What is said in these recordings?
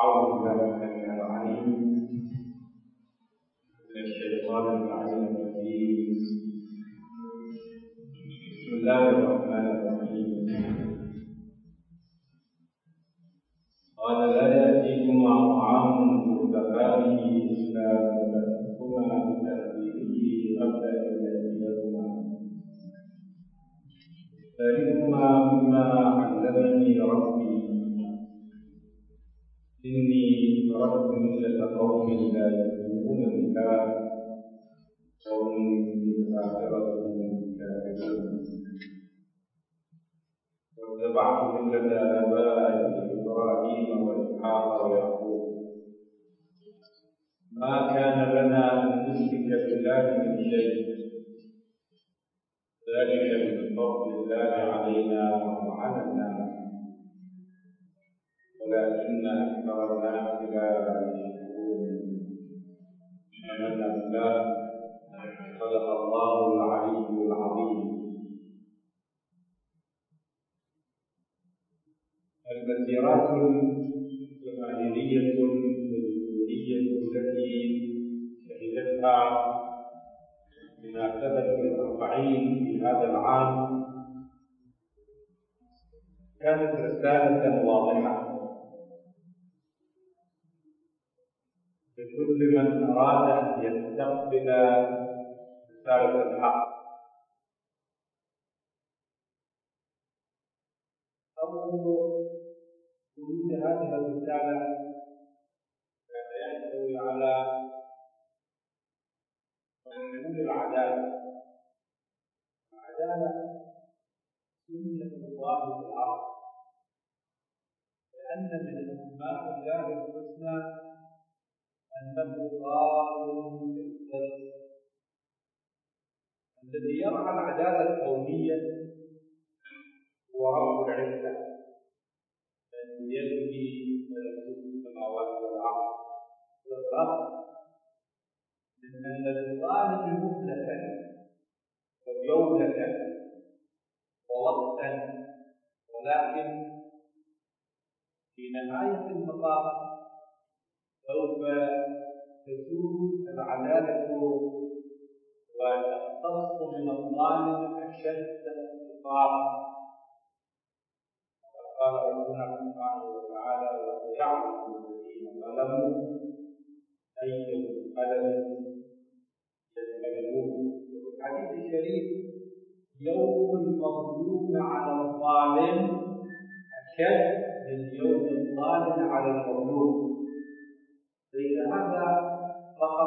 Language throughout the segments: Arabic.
أعوذ بالله السميع العليم من الشيطان اللعين الرجيم. بسم الله الرحمن الرحيم. قال لا يأتيكما طعام ترزقانه إلا نبأتكما بتأويله قبل أن يأتيكما، ذلكما مما علمني ربي إني تركت ملة قوم لا يؤمنون بالله وهم بالآخرة هم كافرون، واتبعت ملة آبائي إبراهيم وإسحاق ويعقوب، ما كان لنا أن نشرك بالله من شيء، ذلك من فضل الله علينا وعلى الناس ولكن أكثر الناس لا يشكرون. آمنا بالله. صدق الله العلي العظيم. المسيرات الجماهيرية والوجودية التي شهدتها بمناسبة 40 في هذا العام كانت رسالة واضحة لكل من أراد أن يستقبل رسالة الحق. أول ورود هذه الرسالة كان يحتوي على منهول العدالة. العدالة سنة الله في الأرض، لأن من أسماء الله الحسنى أنه قائم بالقسط. الذي يرعى العدالة الكونية هو رب العزة من بيده ملكوت السماوات والأرض. والرب من أن للظالم مهلة وجولة ووقتا، ولكن في نهاية المطاف سوف تزول العدالة وتقتص من الظالم أشد العقاب. قال ربنا سبحانه وتعالى: وسيعلم الذين ظلموا أي منقلب ينقلبون. وفي الحديث الشريف: يوم المظلوم على الظالم أشد من يوم الظالم على المظلوم. ليس هذا فقط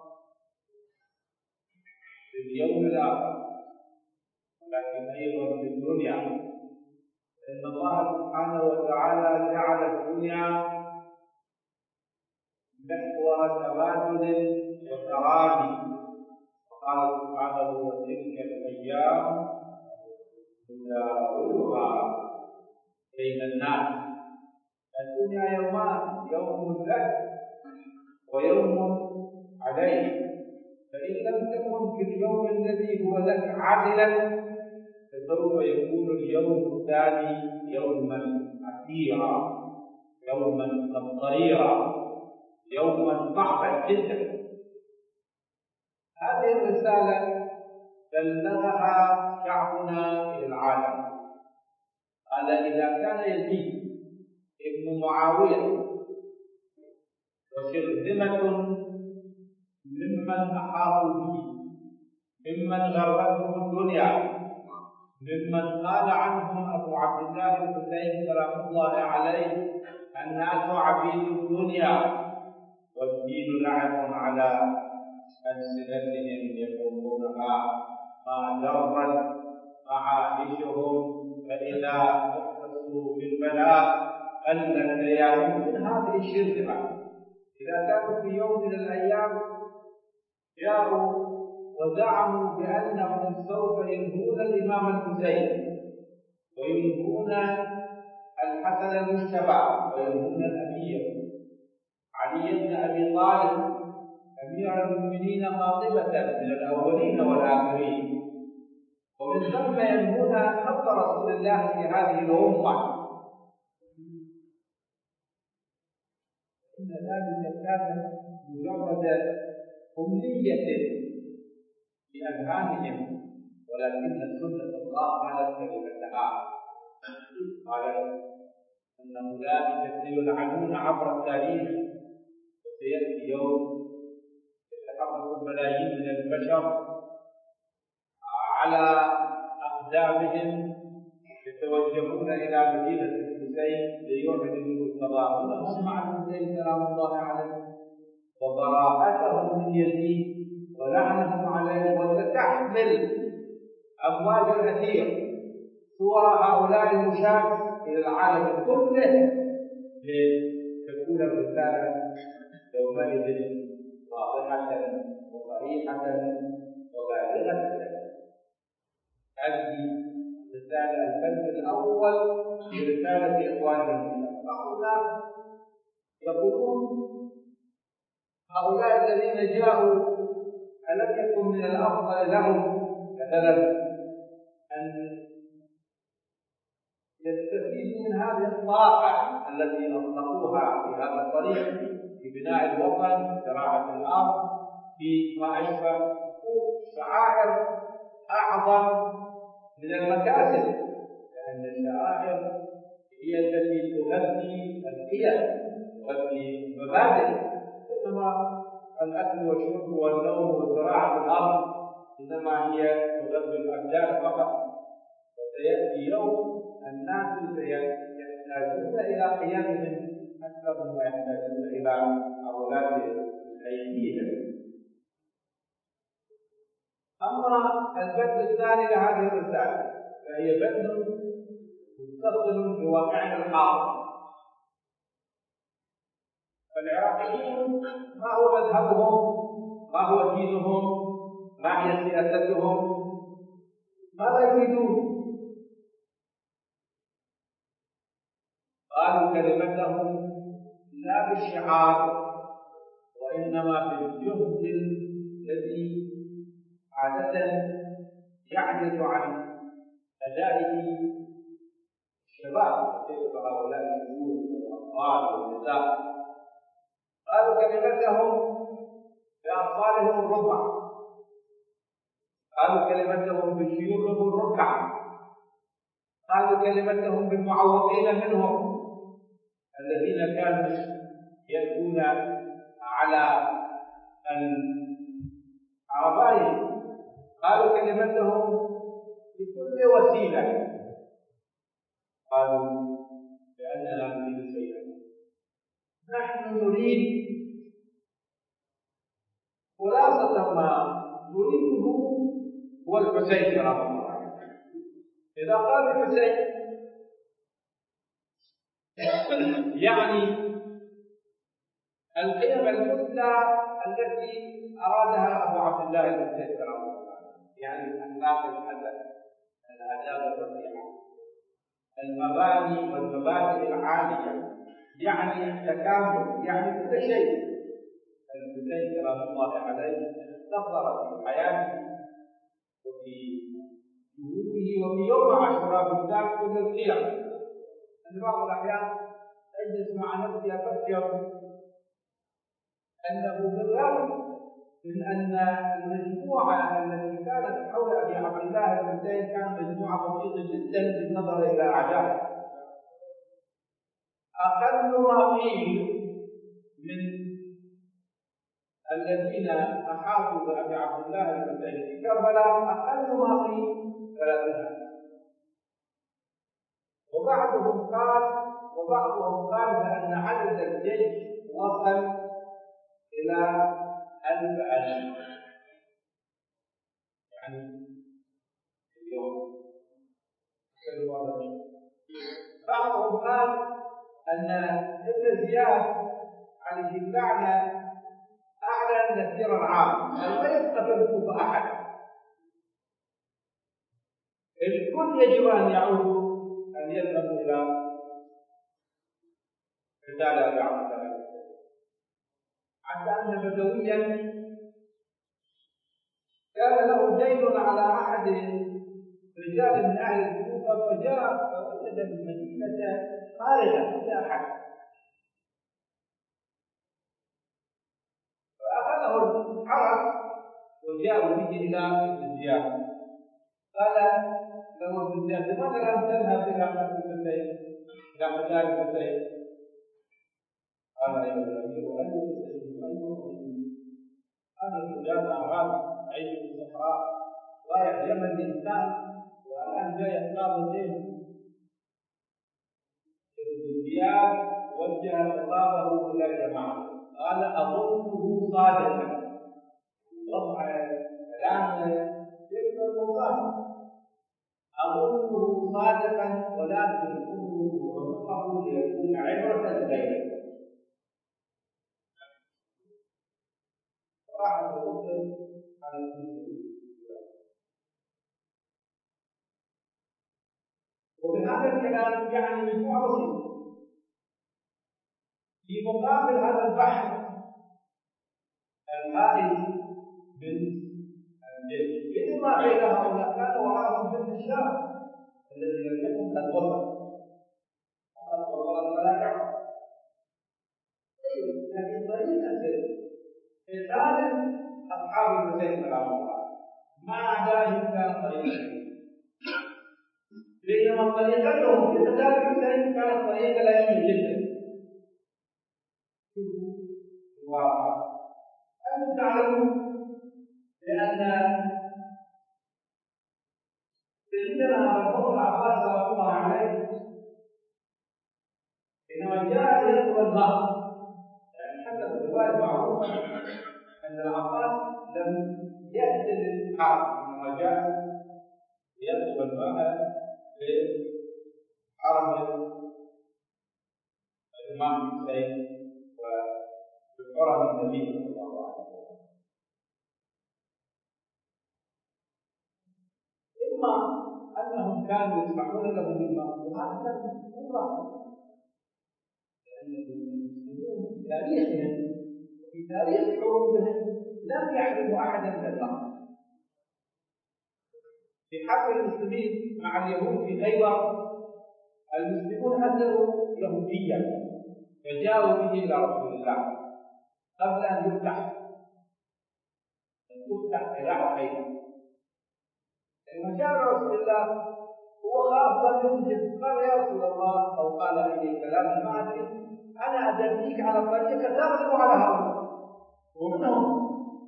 في اليوم الآخر ولكن أيضا في الدنيا، إن الله سبحانه وتعالى جعل الدنيا محور تبادل وتراضي، وقال سبحانه: وتلك الأيام نداولها بين الناس. الدنيا يومان: يوم لك ويوم عليك، فإن لم تكن في اليوم الذي هو لك عادلا فسوف يكون اليوم الثاني يوما عسيرا، يوما قمطريرا، يوما صعبا جدا. هذه الرسالة بلغها شعبنا إلى العالم. قال: إذا كان يزيد ابن معاوية وشرذمة ممن أحاطوا به، ممن غرتهم الدنيا، ممن قال عنهم أبو عبد الله الحسين سلام الله عليه: الناس عبيد الدنيا والدين لعب على ألسنتهم يقولونها ما جرت معائشهم فإذا اختصوا بالبلاء قلت ليالهم. من هذه الشرذمة إذا كانوا في يوم من الأيام جاءوا وزعموا بأنهم سوف ينهون الإمام الحسين وينهون الحسن المجتبى وينهون الأمير علي بن أبي طالب أمير المؤمنين قاطبة من الأولين والآخرين، ومن ثم ينهون حق رسول الله في هذه الأمة. إن ذلك كان مجرد أمنية في أذهانهم، ولكن سنة الله قالت كلمتها، قالت أن أولئك سيلعنون عبر التاريخ، وسيأتي يوم يتحرك الملايين من البشر على أقدامهم يتوجهون إلى مدينة الحسين ليعلنوا تضامنهم مع الحسين سلام الله عليه وبراءتهم من يزيد ولعنهم عليه، وستحمل أمواج الأثير صور هؤلاء المشاة إلى العالم كله لتكون الرسالة يومئذ واضحة وصريحة وبالغة. هذه رسالة الفرد الأول لرسالة إخواننا المشاة. بعض الناس يقولون هؤلاء الذين جاءوا ألم يكن من الأفضل لهم مثلا أن يستفيدوا من هذه الطاقة التي أطلقوها في هذا الطريق في بناء الوطن، زراعة الأرض، في ما أشبه شعائر أعظم من المكاسب، لأن الشعائر هي التي تغذي القيم تغذي المبادئ، إنما الأكل والشرب والنوم وزراعة الأرض إنما هي تغذي الأبدان فقط. وسيأتي يوم الناس يحتاجون إلى قيمهم أكثر مما يحتاجون إلى أولاد أيديهم. أما البدء الثاني لهذه الرسالة فهي بدء متصل بواقعنا الحاضر. فالعراقيين ما هو مذهبهم؟ ما هو دينهم؟ ما هي سياستهم؟ ماذا يريدون؟ قالوا كلمتهم لا بالشعار وإنما بالجهد الذي عادة يعجز عن أدائه الشباب كيف هؤلاء الشيوخ والأطفال والنساء. قالوا كلمتهم بأطفالهم الربع، قالوا كلمتهم بشيوخهم الركع، قالوا كلمتهم بالمعوقين منهم الذين كانوا يأتون على العرباية، قالوا كلمتهم بكل وسيلة. قالوا لأننا نريد شيئا، نحن نريد خلاصة ما نريده هو الحسين كرم الله عليه. إذا قال الحسين يعني القيم المثلى التي أرادها أبو عبد الله الحسين كرم الله عليه، يعني الأخلاق الحسنة، الآداب الرفيعة، المباني والمبادئ العالية، يعني التكامل، يعني كل شيء. الحسين سلام الله عليه اختصر في حياته وفي جهوده وفي يوم عاشوراء بالذات كل القيم. في بعض الأحيان أجلس مع نفسي أفكر أنه بالرغم من أن المجموعة التي كانت حول أبي عبد الله الحسين كانت مجموعة بسيطة جدا بالنظر إلى أعدائه، أقل ما قيل من الذين أحاطوا بأبي عبد الله الحسين في كربلاء أقل ما قيل 300، وبعضهم قال بأن عدد الجيش وصل إلى 1000 ألف، يعني اليوم. بعضهم قال أن ابن زياد عليه اللعنة أعلن نفيرا عام، لا يبقى في الكوفة أحد، الكل يجب أن يعود أن يذهبوا إلى رسالة أبي عبد الله، حتى أن بدويا كان له دين على أحد رجال من أهل الكوفة، فجاء فوجد المدينة خارجة بلا أحد، حرس وجاءوا به إلى ابن زياد. قال له ابن زياد: لماذا لم تذهب إلى حسين إلى حجاج حسين؟ قال: أيها الأمير، أين حسين وأين هذا الرجال أعرابي يعيش في الصحراء ضايع يمن الإنسان والآن جاي أصحاب الدين. ابن زياد وجه خطابه إلى جماعة قال: أظنه صادقا. وضع كلام يكون مصادق. أظنه صادقا ولكن أمره عنقه ليكون عبرة لغيره. راح يقول على المسلمين. وبهذا الكلام يعني مجموعة بسيطة في مقابل هذا البحث الهائل من الجيش. بينما بين هؤلاء كان وراءهم جند الشام الذي لم يكن قد وصل فقط وصل الملاعب. لكن طريقة قتال أصحاب الحسين سلام الله مع ذلك كانت طريقة، بينما طريقتهم في قتال الحسين كانت طريقة لئيمة جدا. وأنتم تعلمون لأن سيدنا أبا بكر العباس سلام الله عليه حينما جاء يطلب المهر، يعني حسب الرواية معروفة أن العباس لم يأتي للحرب، إنما جاء ليطلب المهر لحرم الإمام الحسين وحرم النبي صلى الله عليه وسلم. إما أنهم كانوا يسمعون له بالمهر، وهذا كان مطلق، لأن المسلمون في تاريخهم وفي تاريخ حروبهم لم يحرموا أحدا من المهر. في حرب المسلمين مع اليهود في خيبر المسلمون أسروا يهوديا فجاءوا به إلى رسول الله قبل أن تفتح قلاع خيبر. لما جاء رسول الله هو خاف لم يسجد، قال: يا رسول الله، أو قال إليه كلام ما أدري، أنا أدليك على طريقة تغلب على هؤلاء ومنهم،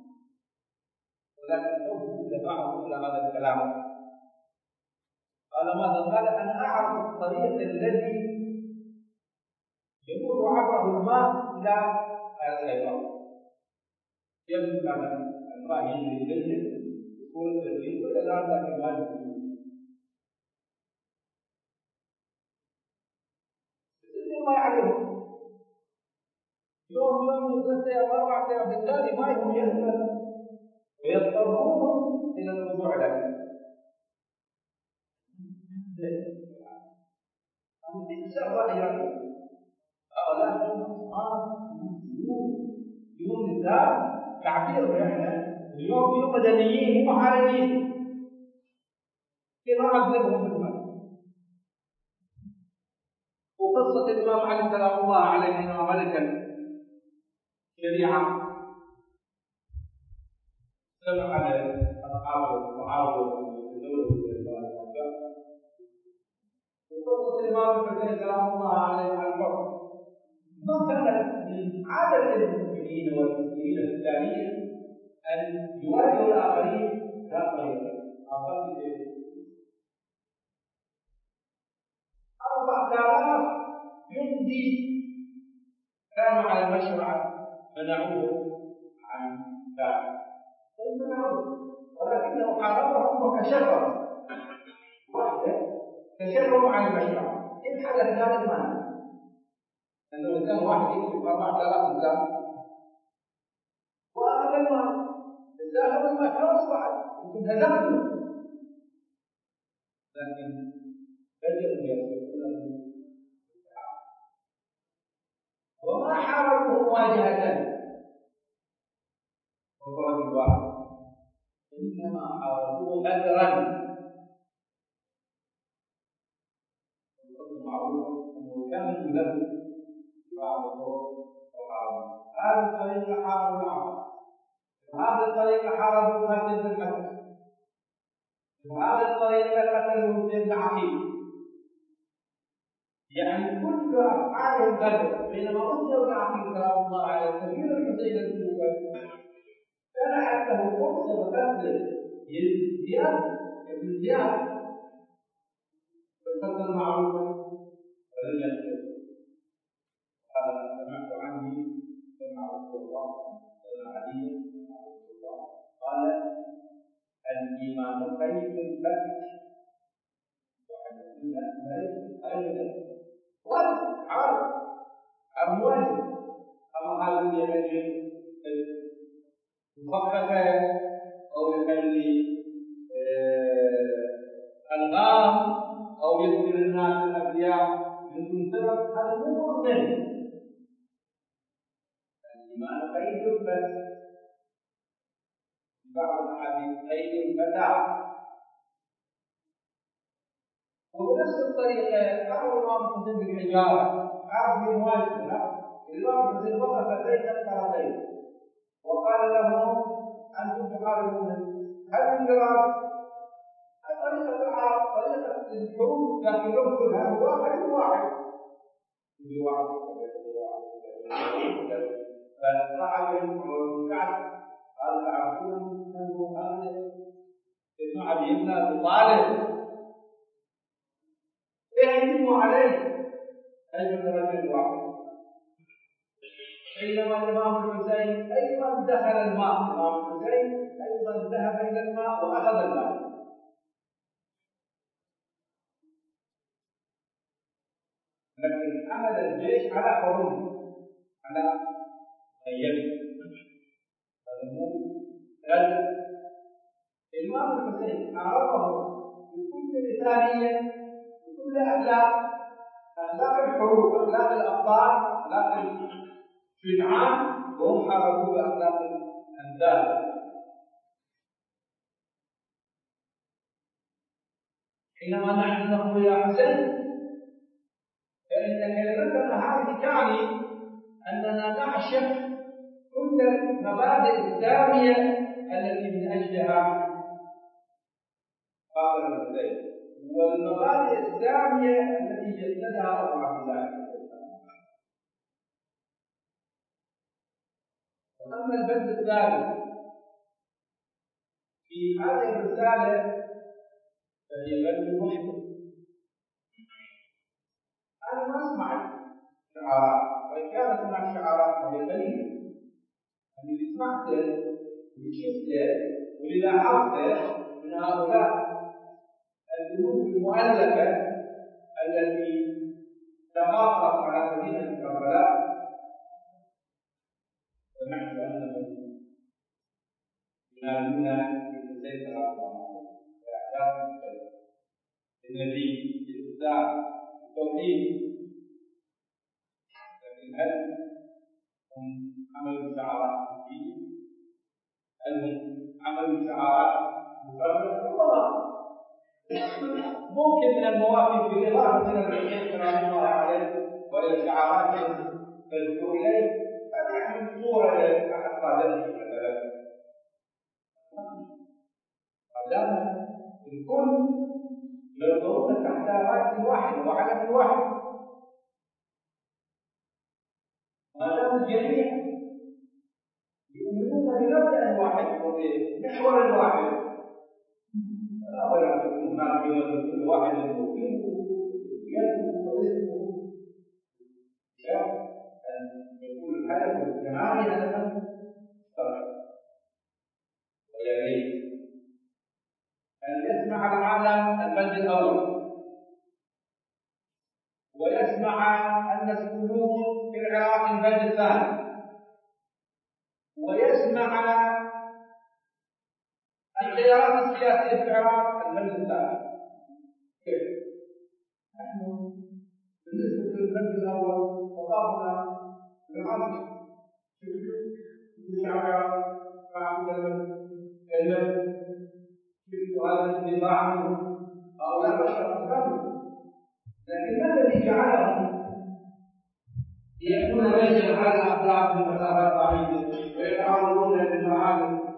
ولكن حبه دفعه إلى هذا الكلام. قال: ماذا؟ قال: أنا أعرف الطريق الذي يمر عبره الماء إلى خيبر. يبدو كان الماء يجري إليه بصورة الريح وإلى الآن لكن ما يجري. ما يعرفون يوم ثلاثة أيام 4 أيام بالتالي ما يهم يهمل ويضطرون إلى الرجوع له. تلك الرأي هؤلاء يوم نساء تعبير إحنا اليوم مدنيين ومحاربين كيف نعذبهم بالمال. وقصة الإمام علي سلام الله عليه حينما ملك الشريعة سمع على أصحاب معاوية وقصة الإمام الحسين سلام الله عليه عن الحكم ما كانت من عادة المؤمنين والمسلمين في التاريخ أن يواجهوا الآخرين لا طريقة. أعطت 4000 جندي كانوا على المشرع منعوه عن ذلك، ولكنه حاربهم وكشفهم وحده، كشفهم عن المشرع. إن حدث ذلك معنى أنه إنسان واحد يكشف 4000 إنسان وهذا المعنى إذا ما خلص بعد يمكن هزمته، لكن بدأوا يصرفونه وما حاربوه مواجهة وفرد واحد، إنما حاربوه أثرا. معروف أنه كان له بعض الطرق وحارب هذه الطريقة حارب العرب وهذه الطريقة حاربوا خالد بن الحسن، وهذه الطريقة قتلوا ابن عقيل. يعني كل أفعالهم غدر. بينما أسلم ابن عقيل سلام الله عليه كبير الحسين الكوفي كان له فرصة بقتل زياد بن زياد بالقتل معروفا ولم يقتل. هذا سمعت عنه سمع رسول الله سمع علي سمع رسول الله قال الإيمان خير الفتح وأن يكون أيضا واجب عارف أموال أما هذا يخلي مخففة أو يخلي ألغام أو يذكر الناس الأبياء من دون سبب، هذا مو مؤمن. الإيمان قيد الفتح، بعض الأحاديث قيد الفتح. وبنفس الطريقة قال الإمام الحسين بالحجارة عارف بالمواجهة، لا الإمام الحسين وقف بين الطرفين وقال لهم أنتم تحاربون هل الجراد طريقة العرب طريقة الحروب، لكن لو كلها واحد واحد فصعب وكعب قال تعرفون من هو هذا ابن علي بن أبي طالب اهجموا عليه هجم رجل واحد. بينما الإمام الحسين أيضا دخل الماء، الإمام الحسين أيضا ذهب إلى الماء وأخذ الماء، لكن حمل الجيش على حرم على غيره. هذا مو غير. الإمام الحسين عرفه بكل مثالية بكل أخلاق الحروب، أخلاق الأبطال، أخلاق الشجعان، وهم حاربوا بأخلاق الأمثال. حينما نحن نقول يا حسين فإن كلمتنا هذه تعني أننا نعشق كل المبادئ السامية التي من أجلها قال الحسين، والمبادئ السامية التي جسدها أبو عبد الله. وأما البند الثالث في هذه الرسالة فهي بند محكم. أنا ما أسمع شعارات، وإن كانت هناك شعارات فهي قليلة. اللي سمعته وشفته واللي لاحظته من هؤلاء الجنود المؤلفة التي تقاطعت على مدينة كربلاء، سمعت أنهم ينادون بالحسين سلام الله عليه وإعلان النبي بالإسلام بالتوحيد. لكن هل هم عملوا شعارات فيه؟ هل هم عملوا شعارات مفرغة؟ ممكن من المواقف بالإضافة إلى الحسين سلام الله عليه وإلى الشعارات تدعو إليه أن يحمل صورة أحد قادته مثلا. ما دام الكل ينظرون تحت رأس واحد وعلم واحد، ما دام الجميع يؤمنون بمبدأ واحد وبمحور واحد، فلا بد أن تكون هناك كل واحد يؤمن يده واسمه، أن يكون الهدف الجماعي هدفا مشتركا. ويا ريت أن يسمع العالم البند الأول، ويسمع الناس كلهم في العراق البند الثاني، ويسمع الخيارات السياسية في العراق البند الثالث. كيف؟ نحن بالنسبة للبند الأول وقفنا بالعزم في شعب العراق مع كلمة شفت هذا النزاع منه هؤلاء بشر تفهم، لكن ما الذي جعلهم يكون ليس على الأخلاق بمسافات بعيدة ويتعرضون للمعارف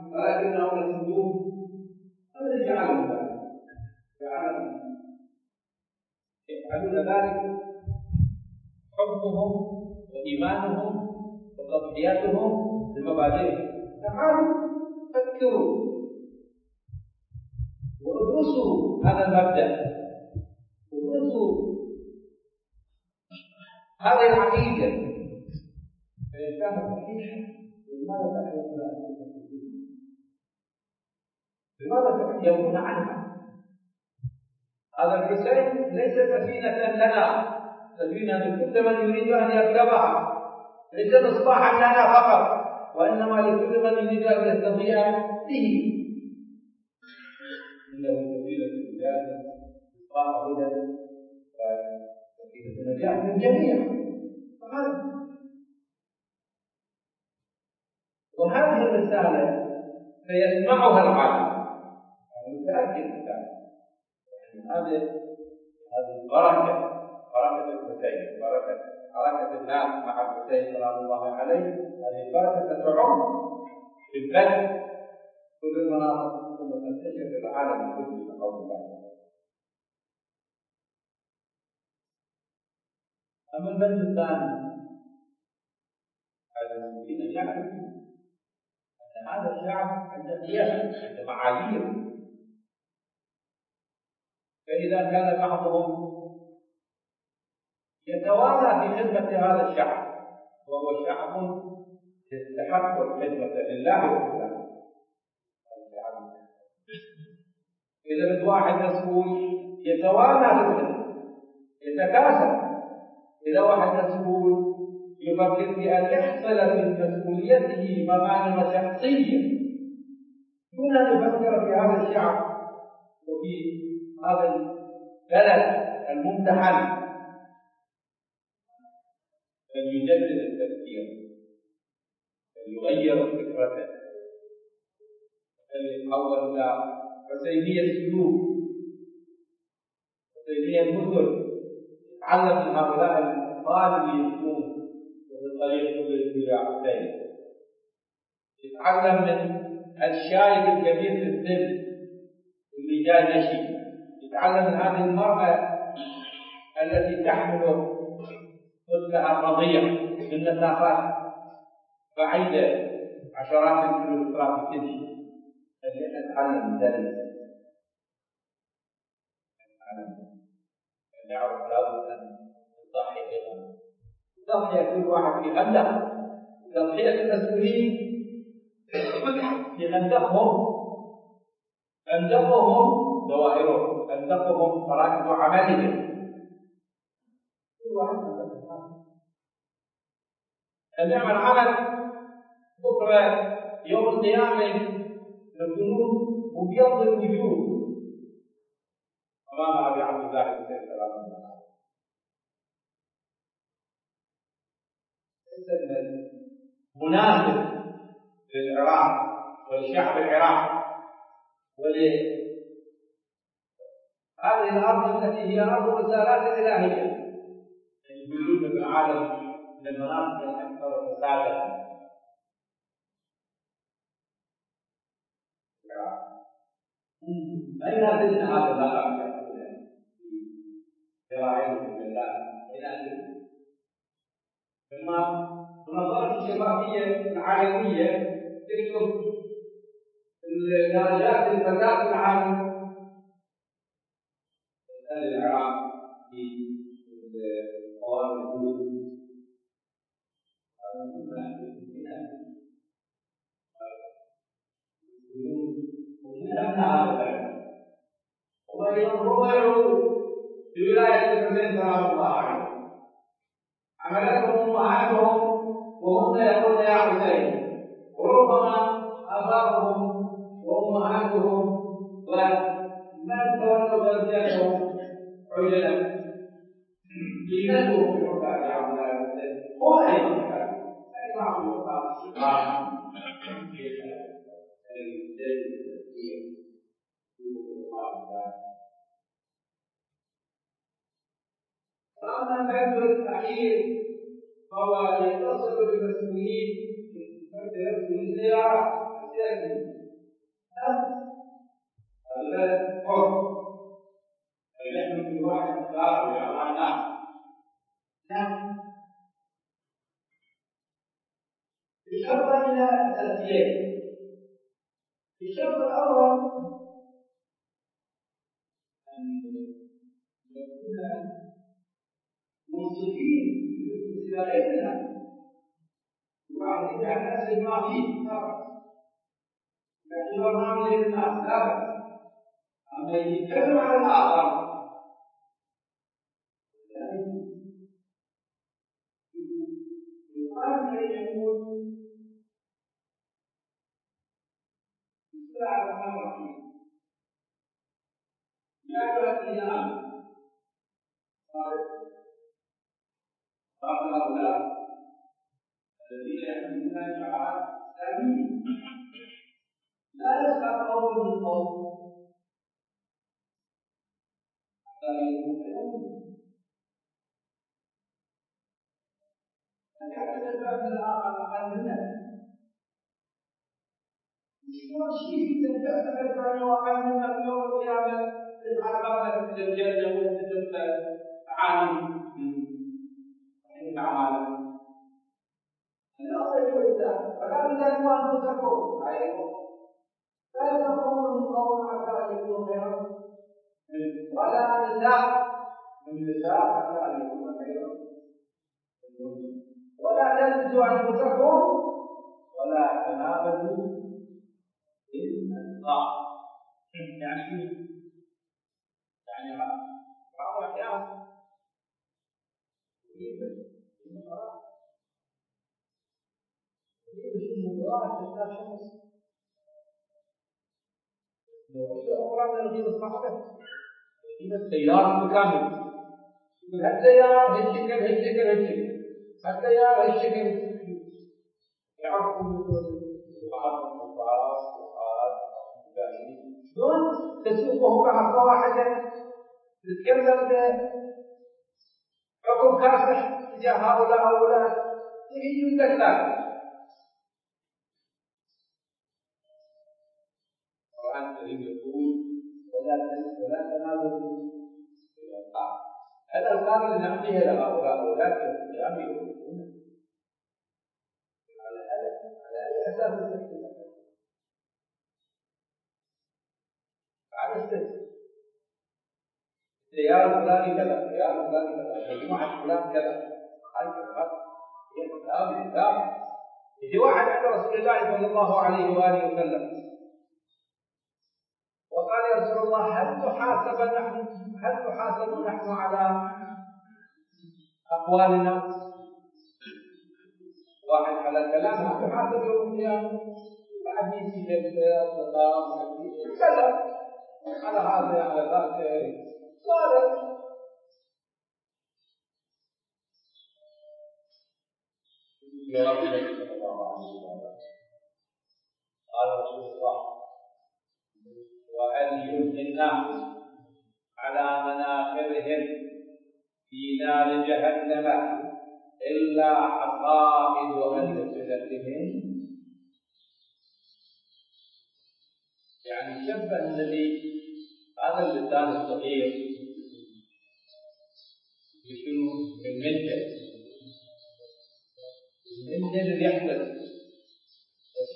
يجعلون ذلك حبهم وإيمانهم وتضحياتهم بمبادئهم. تعالوا فكروا وادرسوا هذا المبدأ، وادرسوا هذه العقيدة، فإن كانت صحيحة لماذا تحيون لماذا تحيون عنها؟ هذا الحسين ليس سفينة لنا، سفينة لكل من يريد أن يركبها، ليس مصباحا لنا فقط، وإنما لكل من يريد أن يستضيء به. إنه سفينة نجاة مصباح هدى وسفينة نجاة للجميع. وهذه الرسالة سيسمعها العالم، أنا متأكد من ذلك. يعني هذه البركة، بركة الحسين، بركة حركة الناس مع الحسين سلام الله عليه، هذه البركة ستعم في البلد كل المناطق ثم تنتشر في العالم كله بقول الله. أما البلد الثاني المسلمين يعرفون أن هذا الشعب عنده قيم، عنده معايير، فإذا كان بعضهم يتوالى في خدمة هذا الشعب وهو شعب يستحق الخدمة لله وحده، إذا واحد مسؤول يتوالى في الخدمة يتكاسل، إذا واحد مسؤول يفكر في أن يحصل من مسؤوليته مغانم شخصية دون أن يفكر في هذا الشعب وفي هذا البلد الممتحن، فليجدد التفكير، فليغير فكرته، فليتحول إلى حسينية السلوك، حسينية المثل، يتعلم من هؤلاء الأطفال اللي يمشون بالطريق إلى حسين، يتعلم من الشايب الكبير في السن اللي جاي نشي، يتعلم من هذه المرأة التي تحمل طفلها الرضيع من مسافات بعيدة عشرات الكيلومترات تمشي، نتعلم من ذلك، أن يعرف لابد أن نضحي أيضا، تضحية كل واحد في خندق، تضحية المسؤولين في خندقهم، خندقهم دوائرهم، خندقهم مراكز عملهم، كل واحد خندقهم، أن يعمل عمل بكرة يوم القيامة نكون مبيض الوجوه أمام أبي عبد الله عليه السلام. ليس مناسب للعراق ولشعب العراق ولهذه الأرض التي هي أرض الرسالات الإلهية الوجود في العالم من المناطق الأكثر فسادا. لا يناسبنا هذا اللقب ذراعيهم بالله، يناسبنا لما المنظمة الشفافية العالمية تكتب درجات الفساد في العالم، العراق في قوائم الحدود ومن هذا البلد ويضروا بولاية الحسين سلام الله عليه، عملتهم أمهاتهم وهم يقولون يا حسين، وربما آباؤهم وأمهاتهم ومن تولوا تربيتهم عجلت لينزلوا في حكام يا عبد الله الحسين، هو أيضا أي معروف أما البند الأخير فهو يتصل بالمسؤولين في الزيارات السياسية. هذا حر، نحن في واحد صار بشرطين أساسيين. الشرط الأول أن نكون منصفين بالنسبة لغيرنا، وعارفين عن الناس ما فيه لكن برنامج للناس لا بأس. أما يتكلم عن الآخر القرآن الكريم يقول بسم الله الرحمن الرحيم يا أيها الذين آمنوا قال هؤلاء الذين يحملون شعائر الإسلام لا يسخر قوم من قوم حتى يكونوا أن يعتذر الباب الآخر أقل منه شلون شيء تنتهي عن واقع من يوم القيامة تجعل في الجنة وتتبع عالي من أعماله. الأصل والإنسان فلا تزكوا أنفسكم عليكم لا تكونوا من قوم حتى يكونوا خيرا ولا نساء من نساء حتى يكونوا خيرا ولا تلبسوا أنفسكم ولا تنابزوا بالألقاب. يعني بعض الأحيان الموضوعات تحتاج شخص نوعية أخرى من الغير الصحبة إذا التيار مكامل هالتيار هالشكل هالشكل هالشكل هالتيار هالشكل يعرفون بعض النصارى شلون تسوقه بعصا واحدة تتكلم حكم كافح تجاه هؤلاء يجي يقول لك القرآن الكريم يقول ولا تنابزوا بالألقاب. الألقاب اللي نعطيها لهؤلاء ولكن القيام يقولون على أي أساس تحكي على السد التيار الفلاني كذا التيار الفلاني كذا مجموعة فلان كذا هاي كلمات هي كتاب يجي واحد عند رسول الله صلى الله عليه وآله وسلم وقال يا رسول الله هل نحاسب نحن على أقوالنا؟ واحد على كلام هل نحاسب يوم القيامة؟ حديثي للأصدقاء تكلم على هذا على ذاك قال يا رب صلى الله عليه وسلم قال رسول الله وهل يلقي الناس على مناخرهم في نار جهنم إلا حقائد ألسنتهم. يعني شبه النبي هذا اللسان الصغير بشنو؟ بالمنجل اللي يحدث بس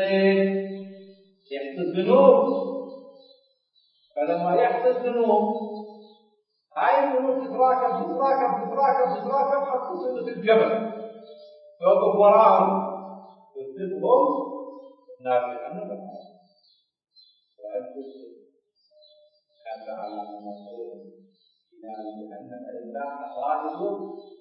يحدث ذنوب. فلما يحدث ذنوب هاي الذنوب تتراكم حتى تصير في الجبل توقف وراهم وتذبهم نار جهنم وأنفسهم كان على مناصرهم في نار جهنم إلا حصائد.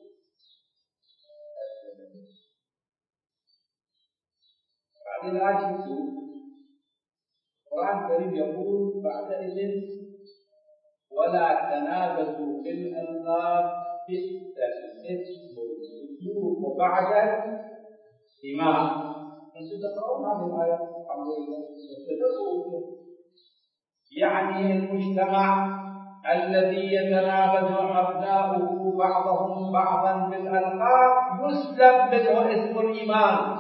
بعدين عاشوا القرآن الكريم يقول بعدئذ ولا تنابزوا بالألقاب بئس الاسم الفسوق بعد الإيمان. أنتم تقرؤون هذه الآية الحمد لله. يعني المجتمع الذي يتنابز أبناؤه بعضهم بعضا بالألقاب يسلب منه اسم الإيمان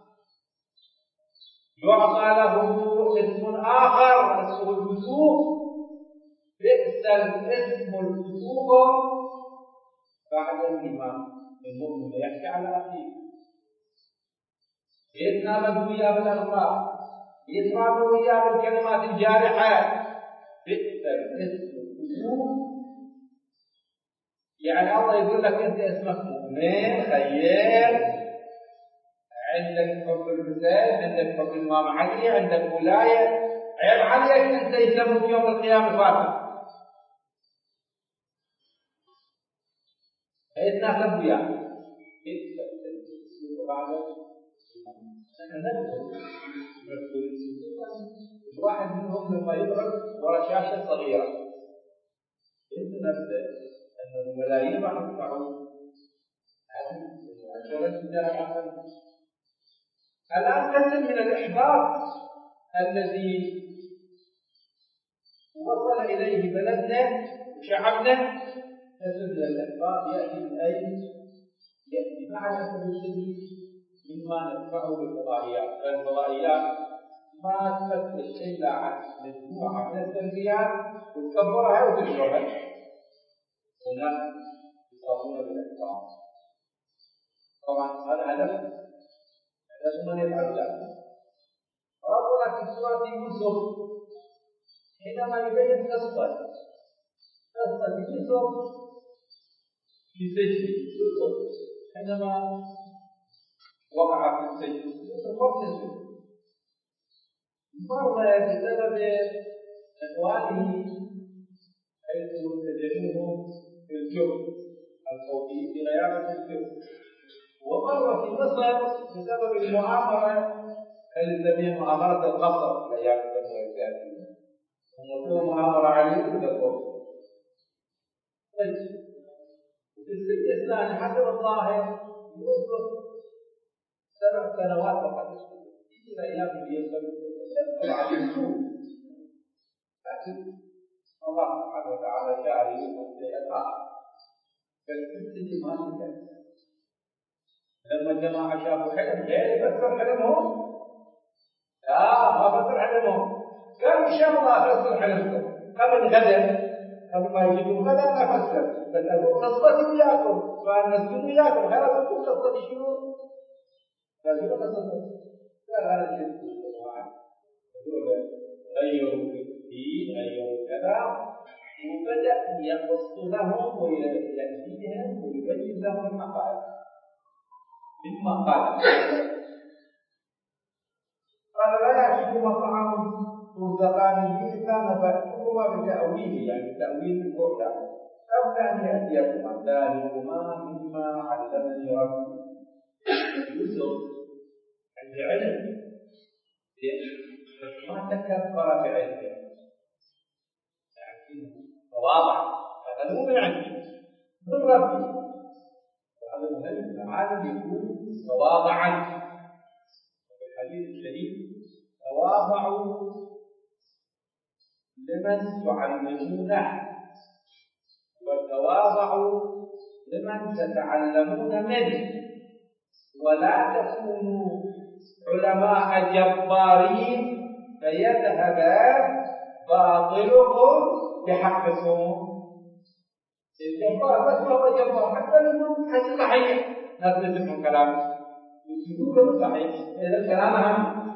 يعطى له اسم آخر اسمه الفسوق. بئس الاسم الفسوق بعد الإيمان. المؤمن يحكي على أخيه يتنابذ وياه بالألقاب، يترابى وياه بالكلمات الجارحة. بئس الاسم الفسوق. يعني الله يقول لك أنت اسمك مؤمن خير، عندك حب الحسين، عندك حب الإمام علي، عندك ولاية، عيب عليك أنت يسموك يوم القيامة فاسق. يتناسب وياه. بئس الاسم الفسوق بعد الواحد منهم لما يقعد ورا شاشة صغيرة ينسى نفسه أن الملايين راح يدفعوا. الآن كثير من الإحباط الذي وصل إليه بلدنا وشعبنا، كثير من الإحباط يأتي من أين؟ يأتي مع الأسف الشديد مما ندفعه بالفضائيات. الفضائيات ما تفتش إلا عن مجموعة من السلبيات وتكبرها وتنشرها، والناس يصابون بالإحباط. طبعا هذا هدف من يفعل ذلك. ربنا في سورة يوسف حينما يبين قصة يوسف في سجن يوسف، حينما وقع في السجن يوسف مرتزق مر بسبب إخوانه حيث سجنوه في الجب الخوفي في غيابة الجب، ومر في مصر بسبب المؤامرة التي مؤامرة القصر في أيام الدولة السياسية، ومثل مؤامرة عليه وتقوم. طيب في السجن الثاني حسب الظاهر يوسف 7 سنوات فقط في أيام يدخل عليه السوء، لكن الله سبحانه وتعالى شاء يوسف شيئا آخر. فالسجن ما في لما الجماعة شافوا حلم غير يفسر حلمهم، لا ما فسر حلمهم، قالوا إن شاء الله أفسر حلمكم قبل غدا، قبل ما يجيبوا غدا أفسر، بس أقول قصتي وياكم فنسجد وياكم، خلاص أقول قصتي شنو؟ لازم قصتي. قال أنا جئت بالجماعة غيروا في الدين غيروا كذا، وبدأ يقص لهم ويأتيهم ويبين لهم الحقائق مما قال لا يأتيكما طعام ترزقانه إلا نبأتكما بتأويله، يعني تأويل الرؤيا، قبل أن يأتيكما ذلكما مما علمني ربي. يوسف عند علم ما تكبر بعلمه، يعني تواضع، هذا مو من عندي من ربي، وهذا مهم. العالم يكون تواضعا. في الحديث الشريف تواضعوا لمن تعلمونه وتواضعوا لمن تتعلمون منه، ولا تكونوا علماء جبارين فيذهب باطلكم بحقكم. الجبار بس هو جبار، حتى يكون حديث صحيح ناس يسمعون كلامه يقولون صحيح، إذا الكلام هم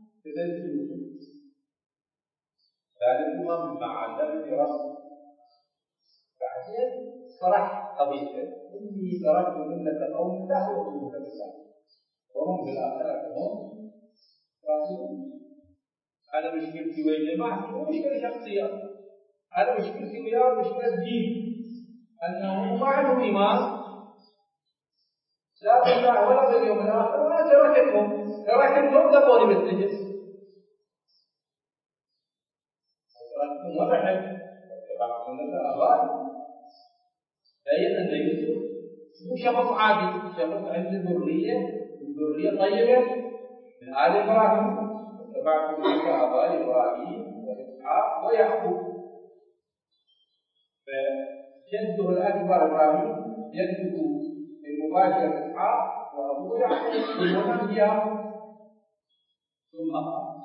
ذلكما مما علمني ربي. بعدين صرح قضيته إني تركت ملة قوم لا يؤمنون بالله وهم بالآخرة هم كافرون. أنا مشكلتي ويا جماعتي مو مشكلة شخصية، أنا مشكلتي وياه مشكلة دين، أنه ما عندهم إيمان لا بالله ولا باليوم الآخر، وأنا تركتهم ذبوني بالسجن، تركتهم ورحل واتبعت ملة آبائي. بين أن يوسف مو شخص عادي، شخص عنده ذرية طيبة من آل إبراهيم، واتبعت ملة آبائي إبراهيم وإسحاق ويعقوب. فجده الأكبر إبراهيم جده المباشر إسحاق وأبوه يعقوب كلهم أنبياء. ثم قال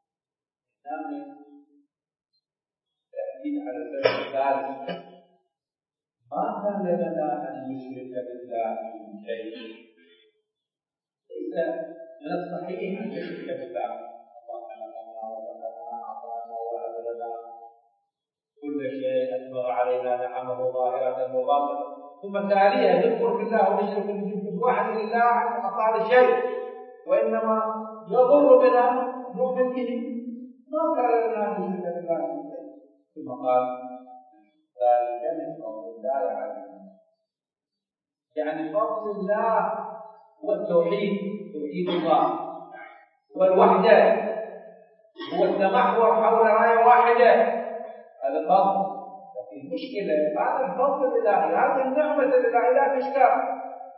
تأكيد على السبب الثالث ما كان لنا أن نشرك بالله من شيء. ليس من الصحيح أن تشرك بالله. الله خلقنا ورزقنا أعطانا وهب لنا كل شيء، أسبغ علينا نعمه ظاهرة وباطنة، ثم تاليها يذكر بالله ونشرك بالواحد لله عن أطال شيء، وإنما يضر بنا نؤمن به، ما كان لنا أن نشرك بالله. ثم قال ذلك من فضل الله علينا، يعني فضل الله هو التوحيد، توحيد الله، هو الوحدة، هو التمحور حول راية واحدة، هذا فضل. لكن المشكلة هذا الفضل الإلهي، هذه النعمة الإلهية لا تشكر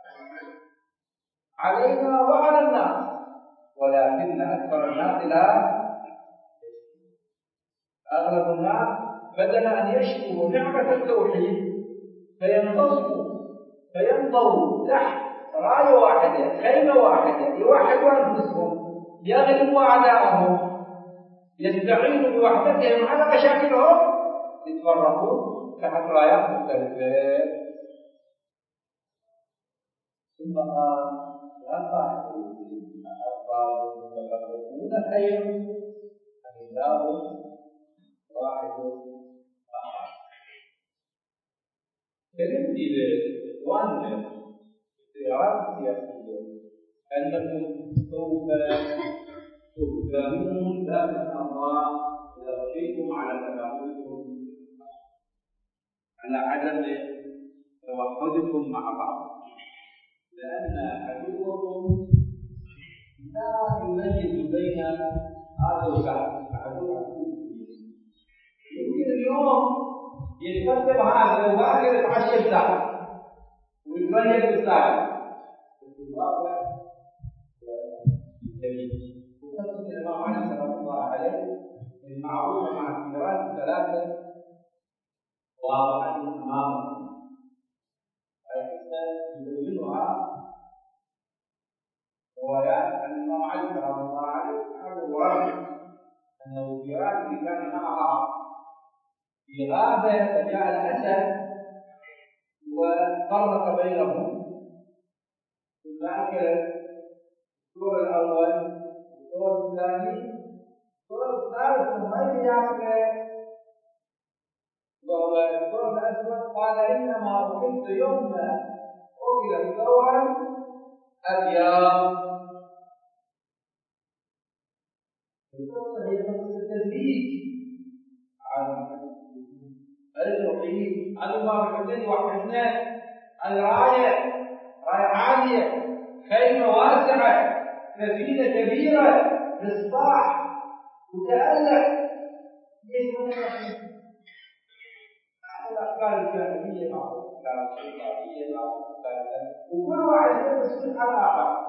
علينا وعلى الناس، ولكن أكثر الناس لا. أغلب الناس بدل أن يشكروا نعمة التوحيد فينضوا تحت راية واحدة، خيمة واحدة، يوحدوا أنفسهم، يغلبوا أعداءهم، يستعينوا بوحدتهم على مشاكلهم، يتفرقون تحت رايات مختلفة. ثم قال لا تعلمون أرباب متفرقون خير أم الله واحد أحد. كلمتي لإخواننا في التيارات السياسية أنكم سوف تهزمون بأمر الله إذا بقيتم على تناولكم، على عدم توحدكم مع بعض، لأن عدوكم لا يميز بين هذا وذاك، عدو يمكن اليوم يتقدم هذا وباكر يتعشى بذاك ويتريق بالثاني، في الواقع وقصة الإمام علي رحمه الله عليه المعروفة مع الكبيرات الثلاثة واضحة أمامهم، يبينها روايات عن الإمام علي رحمه الله عليه ورغم أنه في اللي كان معها في غابة فجاء الأسد وفرق بينهم، ثم أكل الدور الأول والدور الثاني، الدور الثالث ما يأكل وهو الدور الأسود. قال إنما أكلت يوم أكل الدور أبيض. القصة هي قصة التدريج على التوحيد، على الله الحسين وحسنان، الراية راية عالية، خيمة واسعة، سفينة كبيرة، مصباح متألق، الأفكار الجاهلية مع الأفكار الشيطانية مع الأفكار، وكل واحد يلبس على الآخر.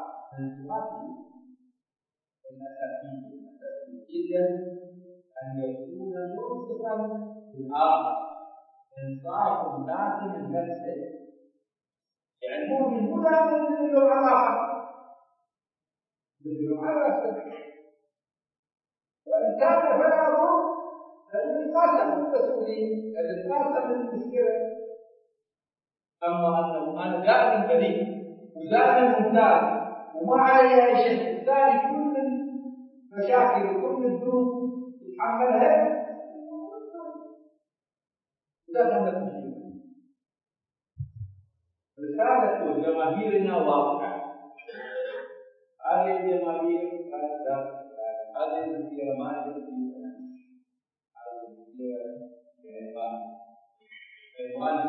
الأساسي جدا أن يكون منصفا للآخر، إنصاف الناس من نفسه، يعني المؤمن هو لا يدل على الآخر، يدل على نفسه، وإن كان فلا ضر فليتقاسم المسؤولين، فليتقاسم المشكلة. أما أنه أنا دائما بريء ودائما ممتاز وما علي أي شيء، الثاني كل المشاكل وكل الذنوب يتحملها، لا تملك. رسالة جماهيرنا واضحة، هذه الجماهير هذه المسيرة ما تجري، هذه المسيرة عنوان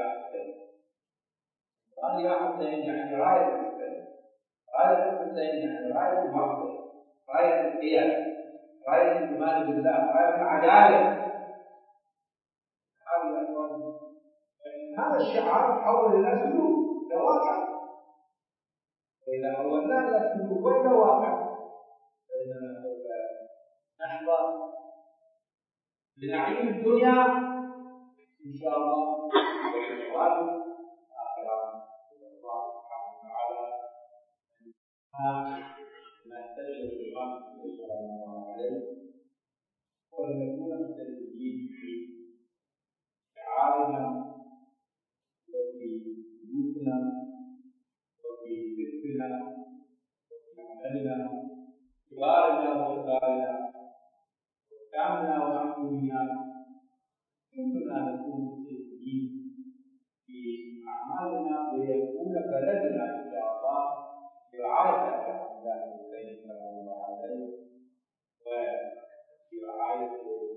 يا حسين يعني راية الحسين، راية الحسين يعني راية المعصية، راية القيادة، راية الإيمان بالله، راية العدالة. هذه الألوان، هذا الشعار حول إلى سلوك لواقع، وإذا حولناه إلى سلوك وإلى واقع فإننا سوف نحظى بنعيم الدنيا إن شاء الله، وبالثواب الآخرة. الله سبحانه وتعالى نحتاج الإمام صلى الله عليه ولنكون مستجيبين في شعارنا وفي بيوتنا وفي فكرنا وفي أهلنا كبارنا وصغارنا حكامنا ومحكومنا كلنا نكون متسلمين في أعمالنا ليكون بلدنا إن شاء الله برعاية الله الحسين صلى الله عليه وبرعاية